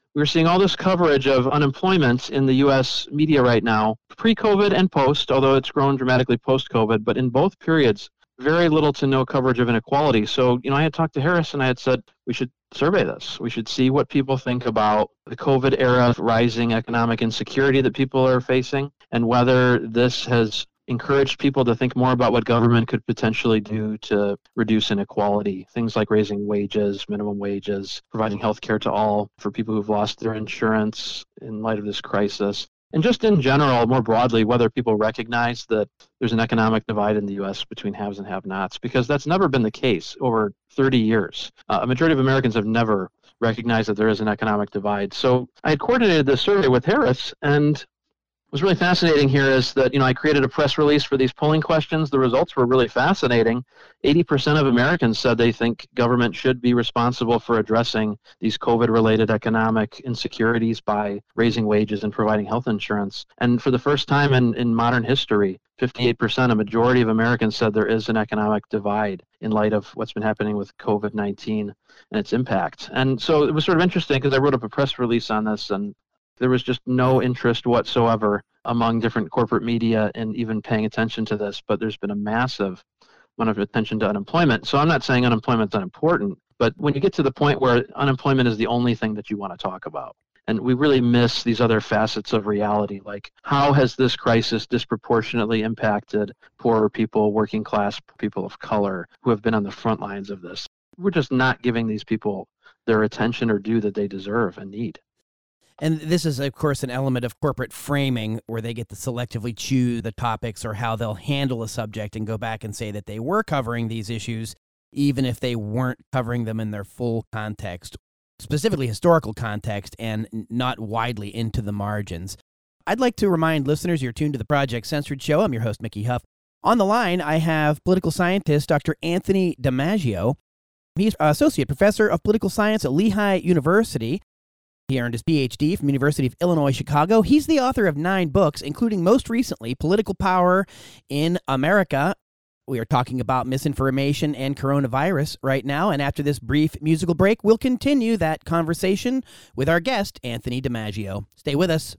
D: we're seeing all this coverage of unemployment in the U S media right now, pre-COVID and post, although it's grown dramatically post-COVID, but in both periods, very little to no coverage of inequality. So, you know, I had talked to Harris and I had said, we should survey this. We should see what people think about the COVID era rising economic insecurity that people are facing and whether this has encouraged people to think more about what government could potentially do to reduce inequality. Things like raising wages, minimum wages, providing health care to all for people who've lost their insurance in light of this crisis. And just in general, more broadly, whether people recognize that there's an economic divide in the U S between haves and have-nots, because that's never been the case over thirty years. Uh, a majority of Americans have never recognized that there is an economic divide. So I had coordinated this survey with Harris, and what was really fascinating here is that, you know, I created a press release for these polling questions. The results were really fascinating. eighty percent of Americans said they think government should be responsible for addressing these COVID-related economic insecurities by raising wages and providing health insurance. And for the first time in, in modern history, fifty-eight percent, a majority of Americans said there is an economic divide in light of what's been happening with COVID nineteen and its impact. And so it was sort of interesting because I wrote up a press release on this, and there was just no interest whatsoever among different corporate media in even paying attention to this, but there's been a massive amount of attention to unemployment. So I'm not saying unemployment's unimportant, but when you get to the point where unemployment is the only thing that you want to talk about, and we really miss these other facets of reality, like how has this crisis disproportionately impacted poorer people, working class people of color who have been on the front lines of this? We're just not giving these people their attention or due that they deserve and need.
A: And this is, of course, an element of corporate framing where they get to selectively choose the topics or how they'll handle a subject and go back and say that they were covering these issues, even if they weren't covering them in their full context, specifically historical context, and not widely into the margins. I'd like to remind listeners you're tuned to the Project Censored Show. I'm your host, Mickey Huff. On the line, I have political scientist Doctor Anthony DiMaggio. He's associate professor of political science at Lehigh University. He earned his P H D from University of Illinois, Chicago. He's the author of nine books, including most recently, Political Power in America. We are talking about misinformation and coronavirus right now, and after this brief musical break, we'll continue that conversation with our guest, Anthony DiMaggio. Stay with us.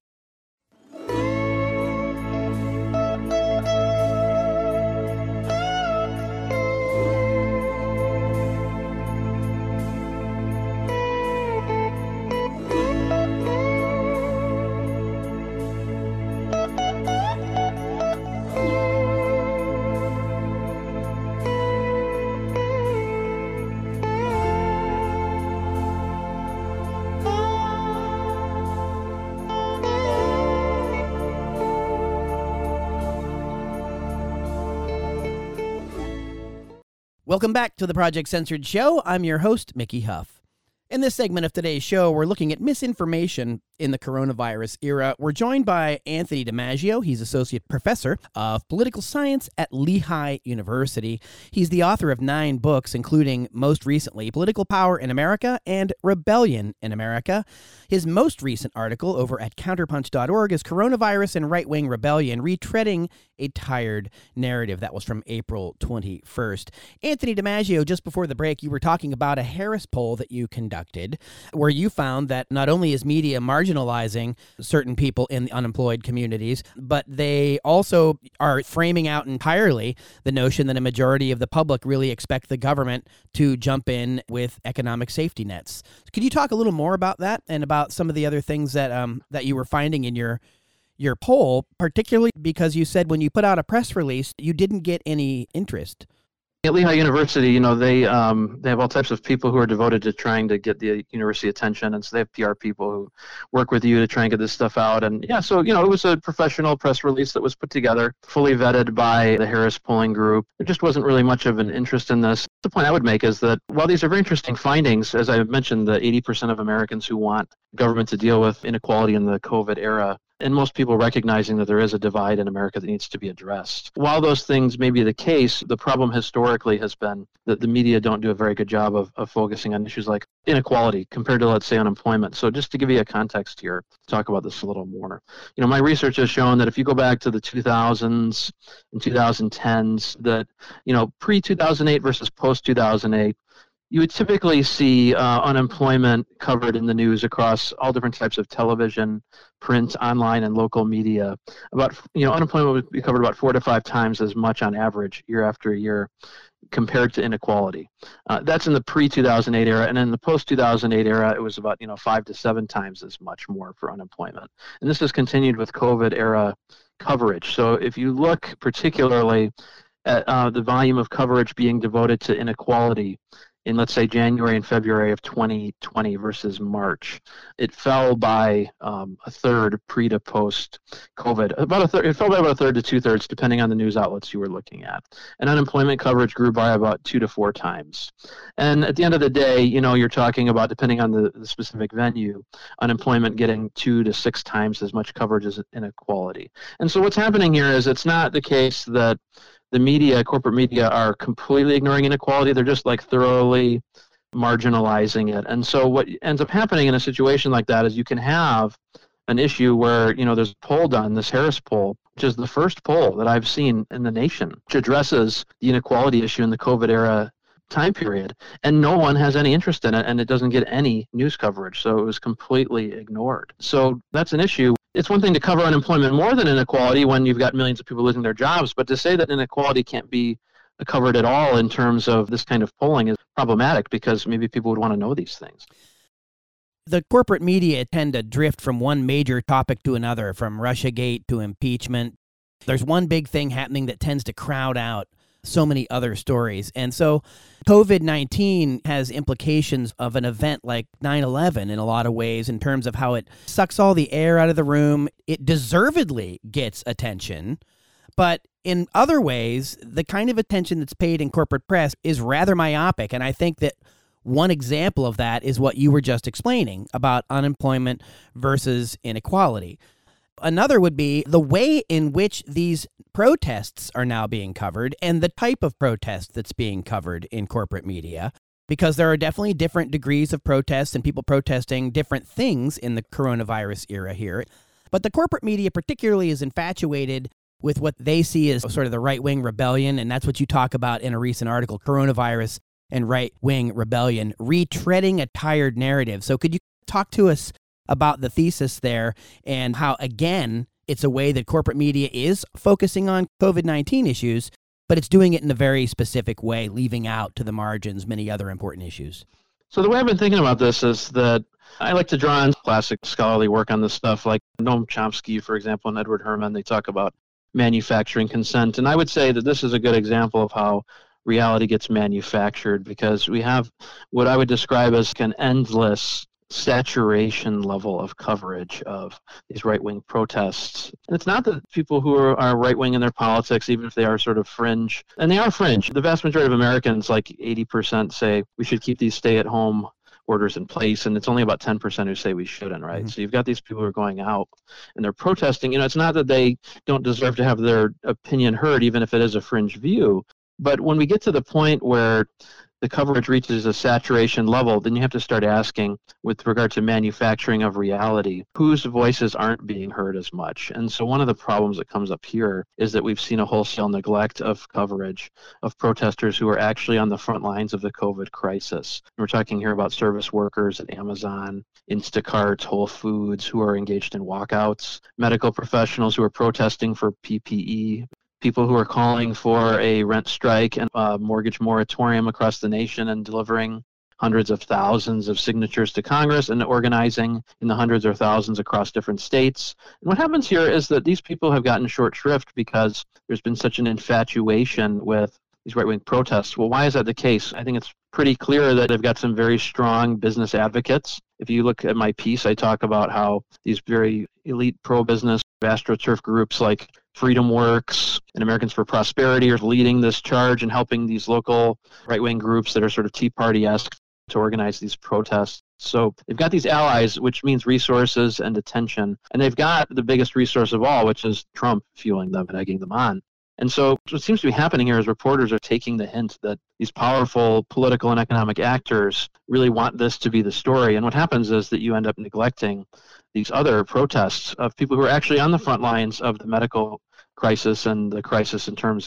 A: Welcome back to the Project Censored Show. I'm your host, Mickey Huff. In this segment of today's show, we're looking at misinformation in the coronavirus era. We're joined by Anthony DiMaggio. He's associate professor of political science at Lehigh University. He's the author of nine books, including most recently Political Power in America and Rebellion in America. His most recent article over at counterpunch dot org is Coronavirus and Right-Wing Rebellion, Retreading a Tired Narrative. That was from April twenty-first. Anthony DiMaggio, just before the break, you were talking about a Harris poll that you conducted, where you found that not only is media marginalizing certain people in the unemployed communities, but they also are framing out entirely the notion that a majority of the public really expect the government to jump in with economic safety nets. Could you talk a little more about that and about some of the other things that um, that you were finding in your your poll, particularly because you said when you put out a press release, you didn't get any interest?
D: At Lehigh University, you know, they um, they have all types of people who are devoted to trying to get the university attention, and so they have P R people who work with you to try and get this stuff out. And yeah, so, you know, it was a professional press release that was put together, fully vetted by the Harris polling group. There just wasn't really much of an interest in this. The point I would make is that while these are very interesting findings, as I mentioned, the eighty percent of Americans who want government to deal with inequality in the COVID era, and most people recognizing that there is a divide in America that needs to be addressed. While those things may be the case, the problem historically has been that the media don't do a very good job of, of focusing on issues like inequality compared to, let's say, unemployment. So just to give you a context here, talk about this a little more. You know, my research has shown that if you go back to the two thousands and twenty tens, that, you know, pre two thousand eight versus post two thousand eight, you would typically see uh, unemployment covered in the news across all different types of television, print, online, and local media. About, you know, unemployment would be covered about four to five times as much on average year after year compared to inequality. Uh, that's in the pre two thousand eight era, and in the post two thousand eight era, it was about, you know, five to seven times as much more for unemployment. And this has continued with COVID era coverage. So if you look particularly at uh, the volume of coverage being devoted to inequality in, let's say, January and February of twenty twenty versus March, it fell by um, a third pre to post COVID. About a third, it fell by about a third to two thirds, depending on the news outlets you were looking at. And unemployment coverage grew by about two to four times. And at the end of the day, you know, you're talking about, depending on the, the specific venue, unemployment getting two to six times as much coverage as inequality. And so what's happening here is it's not the case that the media, corporate media, are completely ignoring inequality. They're just like thoroughly marginalizing it. And so what ends up happening in a situation like that is you can have an issue where, you know, there's a poll done, this Harris poll, which is the first poll that I've seen in the nation, which addresses the inequality issue in the COVID era time period, and no one has any interest in it, and it doesn't get any news coverage. So it was completely ignored. So that's an issue. It's one thing to cover unemployment more than inequality when you've got millions of people losing their jobs, but to say that inequality can't be covered at all in terms of this kind of polling is problematic, because maybe people would want to know these things.
A: The corporate media tend to drift from one major topic to another, from Russiagate to impeachment. There's one big thing happening that tends to crowd out so many other stories. And so COVID nineteen has implications of an event like nine eleven in a lot of ways, in terms of how it sucks all the air out of the room. It deservedly gets attention, but in other ways, the kind of attention that's paid in corporate press is rather myopic. And I think that one example of that is what you were just explaining about unemployment versus inequality. Another would be the way in which these protests are now being covered and the type of protest that's being covered in corporate media, because there are definitely different degrees of protests and people protesting different things in the coronavirus era here. But the corporate media particularly is infatuated with what they see as sort of the right-wing rebellion, and that's what you talk about in a recent article, Coronavirus and Right-Wing Rebellion, retreading a tired narrative. So could you talk to us about the thesis there and how, again, it's a way that corporate media is focusing on COVID nineteen issues, but it's doing it in a very specific way, leaving out to the margins many other important issues?
D: So the way I've been thinking about this is that I like to draw on classic scholarly work on this stuff, like Noam Chomsky, for example, and Edward Herman. They talk about manufacturing consent. And I would say that this is a good example of how reality gets manufactured, because we have what I would describe as an endless saturation level of coverage of these right-wing protests. And it's not that people who are, are right-wing in their politics, even if they are sort of fringe, and they are fringe. The vast majority of Americans, like eighty percent, say we should keep these stay-at-home orders in place, and it's only about ten percent who say we shouldn't, right? Mm-hmm. So you've got these people who are going out and they're protesting. You know, it's not that they don't deserve to have their opinion heard, even if it is a fringe view. But when we get to the point where the coverage reaches a saturation level, then you have to start asking, with regard to manufacturing of reality, whose voices aren't being heard as much. And so one of the problems that comes up here is that we've seen a wholesale neglect of coverage of protesters who are actually on the front lines of the COVID crisis. And we're talking here about service workers at Amazon, Instacart, Whole Foods, who are engaged in walkouts, medical professionals who are protesting for P P E, people who are calling for a rent strike and a mortgage moratorium across the nation and delivering hundreds of thousands of signatures to Congress and organizing in the hundreds or thousands across different states. And what happens here is that these people have gotten short shrift because there's been such an infatuation with these right-wing protests. Well, why is that the case? I think it's pretty clear that they've got some very strong business advocates. If you look at my piece, I talk about how these very elite pro-business AstroTurf groups like FreedomWorks and Americans for Prosperity are leading this charge and helping these local right-wing groups that are sort of Tea Party-esque to organize these protests. So they've got these allies, which means resources and attention. And they've got the biggest resource of all, which is Trump fueling them and egging them on. And so what seems to be happening here is reporters are taking the hint that these powerful political and economic actors really want this to be the story. And what happens is that you end up neglecting these other protests of people who are actually on the front lines of the medical crisis and the crisis in terms of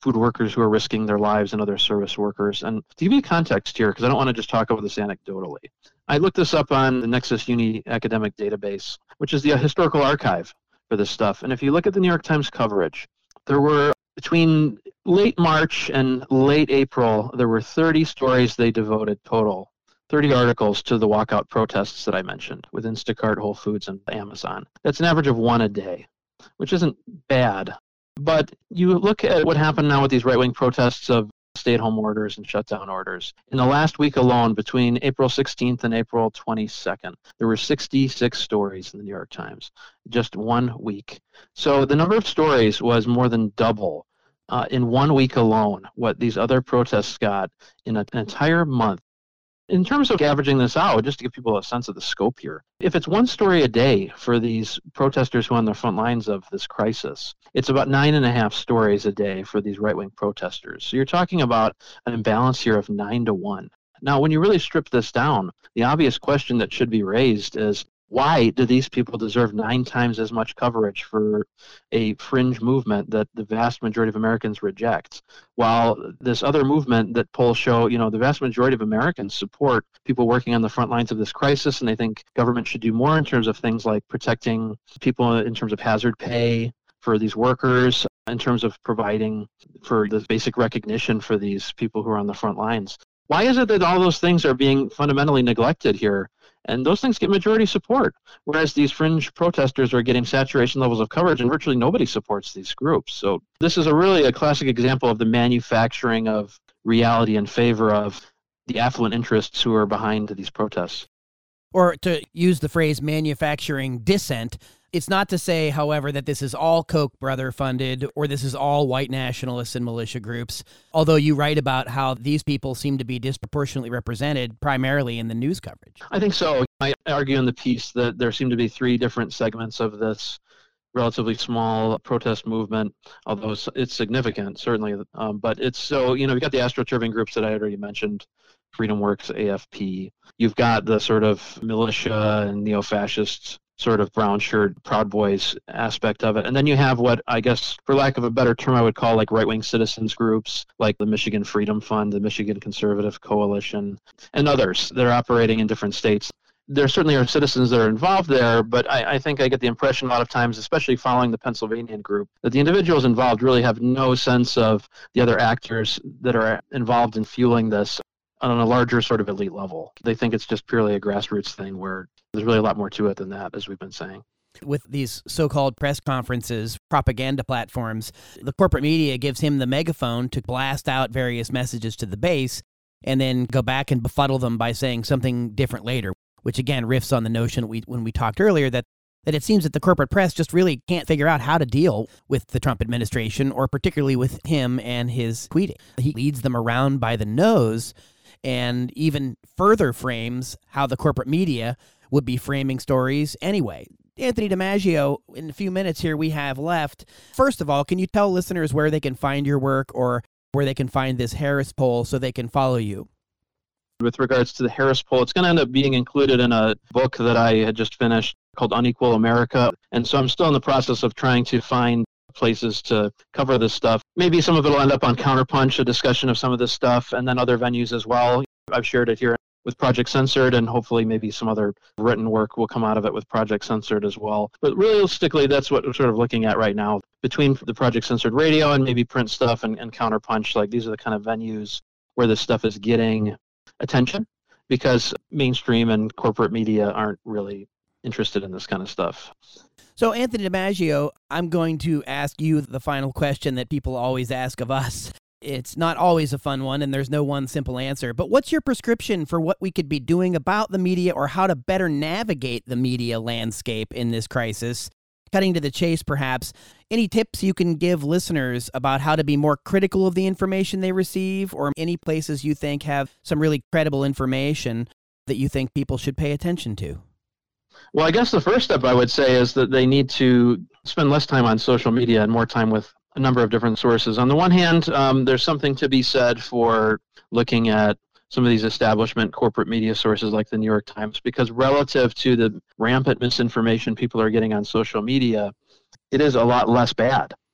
D: food workers who are risking their lives and other service workers. And to give you context here, because I don't want to just talk about this anecdotally, I looked this up on the Nexus Uni Academic Database, which is the historical archive for this stuff. And if you look at the New York Times coverage, there were between late March and late April, there were thirty stories they devoted total, thirty articles to the walkout protests that I mentioned with Instacart, Whole Foods, and Amazon. That's an average of one a day, which isn't bad. But you look at what happened now with these right-wing protests of stay-at-home orders and shutdown orders. In the last week alone, between April sixteenth and April twenty-second, there were sixty-six stories in the New York Times, just one week. So the number of stories was more than double uh, in one week alone what these other protests got in a, an entire month. In terms of averaging this out, just to give people a sense of the scope here, if it's one story a day for these protesters who are on the front lines of this crisis, it's about nine and a half stories a day for these right-wing protesters. So you're talking about an imbalance here of nine to one. Now, when you really strip this down, the obvious question that should be raised is, why do these people deserve nine times as much coverage for a fringe movement that the vast majority of Americans reject, while this other movement that polls show, you know, the vast majority of Americans support people working on the front lines of this crisis, and they think government should do more in terms of things like protecting people in terms of hazard pay for these workers, in terms of providing for the basic recognition for these people who are on the front lines. Why is it that all those things are being fundamentally neglected here? And those things get majority support, whereas these fringe protesters are getting saturation levels of coverage, and virtually nobody supports these groups. So this is a really a classic example of the manufacturing of reality in favor of the affluent interests who are behind these protests.
A: Or to use the phrase manufacturing dissent, it's not to say, however, that this is all Koch brother funded or this is all white nationalists and militia groups, although you write about how these people seem to be disproportionately represented primarily in the news coverage.
D: I think so. I argue in the piece that there seem to be three different segments of this relatively small protest movement, although it's significant, certainly. Um, but it's so, you know, you've got the astroturfing groups that I already mentioned, Freedom Works, A F P. You've got the sort of militia and neo-fascist sort of brown shirt, Proud Boys aspect of it. And then you have what I guess, for lack of a better term, I would call like right-wing citizens groups, like the Michigan Freedom Fund, the Michigan Conservative Coalition, and others that are operating in different states. There certainly are citizens that are involved there, but I, I think I get the impression a lot of times, especially following the Pennsylvanian group, that the individuals involved really have no sense of the other actors that are involved in fueling this on a larger sort of elite level. They think it's just purely a grassroots thing where there's really a lot more to it than that, as we've been saying.
A: With these so-called press conferences, propaganda platforms, the corporate media gives him the megaphone to blast out various messages to the base and then go back and befuddle them by saying something different later, which again riffs on the notion we, when we talked earlier that, that it seems that the corporate press just really can't figure out how to deal with the Trump administration, or particularly with him and his tweeting. He leads them around by the nose and even further frames how the corporate media would be framing stories anyway. Anthony DiMaggio, in the few minutes here we have left, first of all, can you tell listeners where they can find your work or where they can find this Harris poll so they can follow you?
D: With regards to the Harris poll, it's going to end up being included in a book that I had just finished called Unequal America. And so I'm still in the process of trying to find places to cover this stuff. Maybe some of it will end up on Counterpunch, a discussion of some of this stuff, and then other venues as well. I've shared it here with Project Censored, and hopefully maybe some other written work will come out of it with Project Censored as well. But realistically, that's what we're sort of looking at right now. Between the Project Censored radio and maybe print stuff and, and Counterpunch, like these are the kind of venues where this stuff is getting attention, because mainstream and corporate media aren't really interested in this kind of stuff.
A: So, Anthony DiMaggio, I'm going to ask you the final question that people always ask of us. It's not always a fun one, and there's no one simple answer. But what's your prescription for what we could be doing about the media, or how to better navigate the media landscape in this crisis? Cutting to the chase, perhaps, any tips you can give listeners about how to be more critical of the information they receive, or any places you think have some really credible information that you think people should pay attention to?
D: Well, I guess the first step I would say is that they need to spend less time on social media and more time with a number of different sources. On the one hand, um, there's something to be said for looking at some of these establishment corporate media sources like the New York Times, because relative to the rampant misinformation people are getting on social media, it is a lot less bad.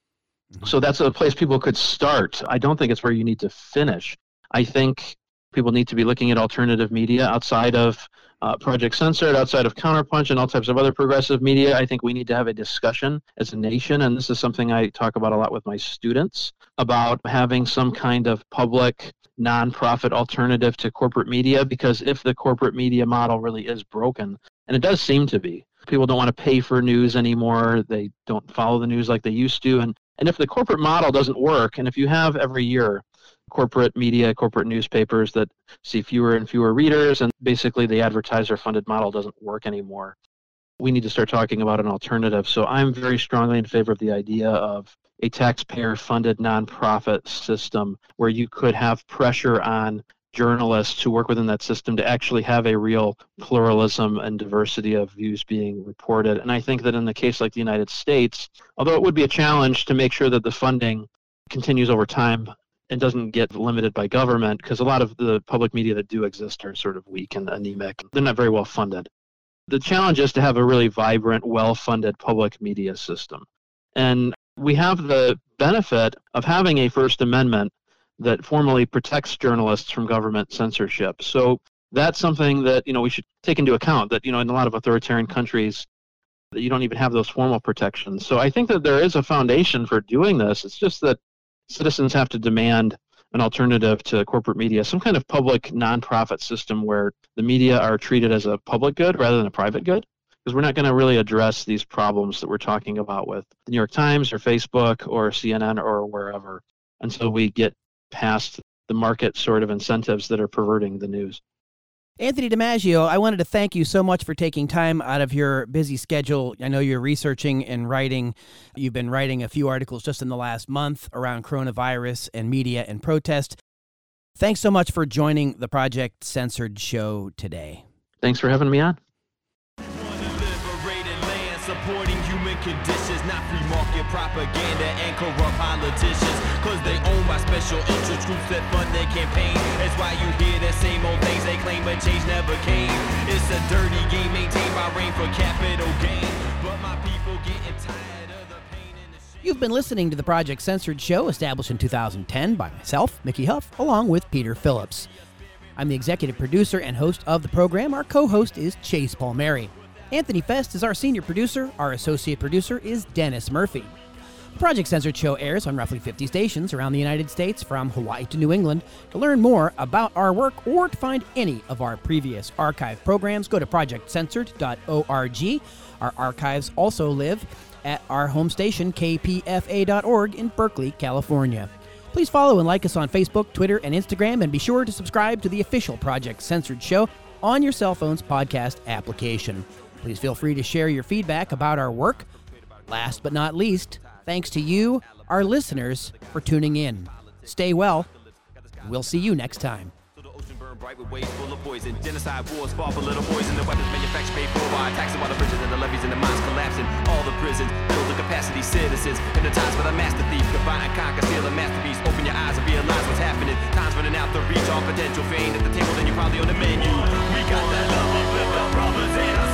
D: So that's a place people could start. I don't think it's where you need to finish. I think people need to be looking at alternative media outside of uh, Project Censored, outside of Counterpunch, and all types of other progressive media. I think we need to have a discussion as a nation, and this is something I talk about a lot with my students, about having some kind of public nonprofit alternative to corporate media, because if the corporate media model really is broken, and it does seem to be, people don't want to pay for news anymore, they don't follow the news like they used to, and, and if the corporate model doesn't work, and if you have every year corporate media, corporate newspapers that see fewer and fewer readers, and basically the advertiser-funded model doesn't work anymore, we need to start talking about an alternative. So I'm very strongly in favor of the idea of a taxpayer-funded nonprofit system where you could have pressure on journalists who work within that system to actually have a real pluralism and diversity of views being reported. And I think that in the case like the United States, although it would be a challenge to make sure that the funding continues over time and doesn't get limited by government, because a lot of the public media that do exist are sort of weak and anemic. They're not very well funded. The challenge is to have a really vibrant, well-funded public media system. And we have the benefit of having a First Amendment that formally protects journalists from government censorship. So that's something that, you know, we should take into account, that, you know, in a lot of authoritarian countries, that you don't even have those formal protections. So I think that there is a foundation for doing this. It's just that citizens have to demand an alternative to corporate media, some kind of public nonprofit system where the media are treated as a public good rather than a private good. Because we're not going to really address these problems that we're talking about with the New York Times or Facebook or C N N or wherever until we get past the market sort of incentives that are perverting the news.
A: Anthony DiMaggio, I wanted to thank you so much for taking time out of your busy schedule. I know you're researching and writing. You've been writing a few articles just in the last month around coronavirus and media and protest. Thanks so much for joining the Project Censored show today.
D: Thanks for having me on.
B: Supporting human conditions, not free market propaganda and corrupt politicians, cause they owned by special interest groups that fund their campaign. That's why you hear the same old things they claim, but change never came. It's a dirty game maintained by rain for capital gain, but my people getting tired of the pain and the shame.
A: You've been listening to the Project Censored show, established in two thousand ten by myself, Mickey Huff, along with Peter Phillips. I'm the executive producer and host of the program. Our co-host is Chase Palmieri. Anthony Fest is our senior producer. Our associate producer is Dennis Murphy. The Project Censored show airs on roughly fifty stations around the United States, from Hawaii to New England. To learn more about our work or to find any of our previous archive programs, go to project censored dot org. Our archives also live at our home station, K P F A dot org in Berkeley, California. Please follow and like us on Facebook, Twitter, and Instagram, and be sure to subscribe to the official Project Censored show on your cell phone's podcast application. Please feel free to share your feedback about our work. Last but not least, thanks to you, our listeners, for tuning in. Stay well. We'll see you next time.
B: Bright with waves full of poison. Genocide wars fought for little boys, and the weapons manufactured paid for by taxing all the bridges and the levees and the mines collapsing. All the prisons build the capacity citizens. In the times for the master thief, combine and conquer, steal a masterpiece. Open your eyes and realize what's happening. Time's running out to reach all potential. If you ain't at the table, then you're probably on the menu. We got that love with our brothers and